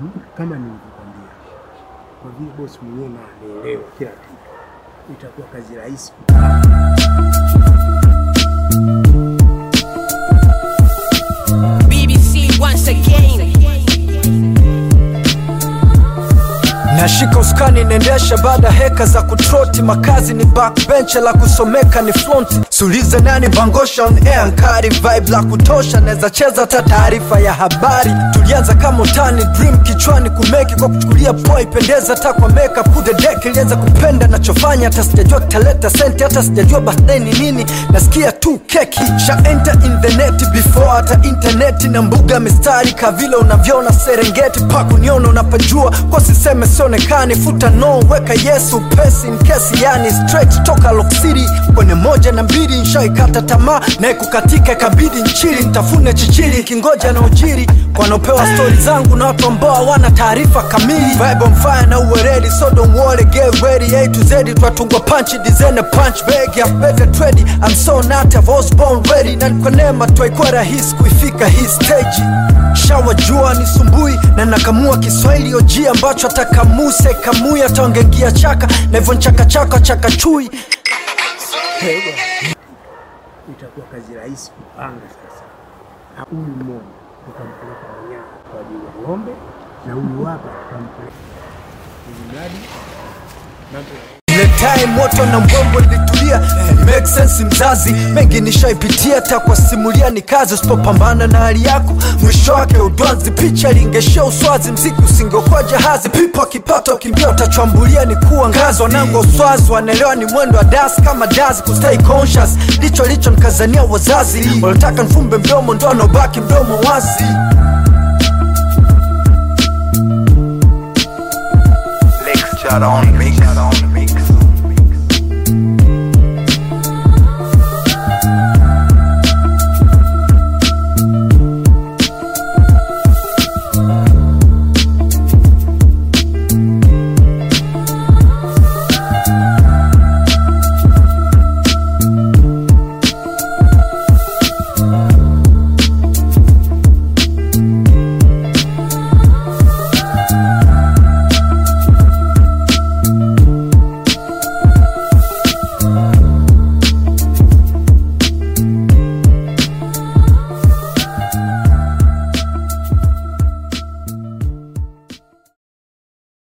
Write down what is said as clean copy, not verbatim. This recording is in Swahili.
Kama nilivyokuambia, kwa vile boss mwenyewe anaelewa kila kitu, itakuwa kazi rahisi. BBC once again. Nashika uskani nendesha baada heka za kutroti. Makazi ni backbench la kusomeka ni fronti. Sulize nani bangosha on air nkari. Vibe la kutosha neza cheza ta taarifa ya habari. Tulianza kama utani dream kichwani kumeki. Kwa kuchukulia poa ipendeza ta kwa makeup. Kude deck ilianza kupenda nachofanya. Hata sijajua kitaleta senti. Hata sijajua birthday ni nini. Nasikia tu keki. Sha enter in the net before hata internet. Na mbuga mistari kavile unavyoona Serengeti. Paku niona unapajua kwa siseme sionekani. Futa no weka yesu pesi in case yani straight toka Lock City. Kwenye 1 na 2 nishaikata tamaa. Na kukatika kabidi nchili. Nitafune chichili kingoja na ujiri. Kwa nopewa story zangu na watu ambao wana taarifa kamili. Vibe on fire na uwe ready so don't worry get ready. A to Z twatungwa punch design a punch bag ya better trade. I'm so not I was born ready. Na kwa neema twaikuwa rahisi kuifika hii stage. Shawa jua ni sumbui na nakamua Kiswahili oji ambacho atakamuse kamuya taongengia chaka. Na hivyo nchaka chaka chaka chui. Itakuwa kazi rahisi kupanga sasa. Huyu mmoja tutampeleka wanyama kwa ajili ya ng'ombe na huyu hapa tutampeleka mradi mambo. Ile time moto na mbombo litulia. Make sense mzazi. Mengi nishaipitia hata kwa simulia ni kazi. Usipopambana na hali yako mwisho wake udwanzi. Picha lingeshia uswazi. Mziki usingekuwa jahazi. Pipo kipato kimbia utachwambulia ni kuwa ngazi. Wanangu uswazi wanaelewa ni mwendo wa dance kama dazi. Kustay conscious licho nikazania wazazi. Wanataka nfumbe mdomo ndo anobaki mdomo wazi. Lecture on me.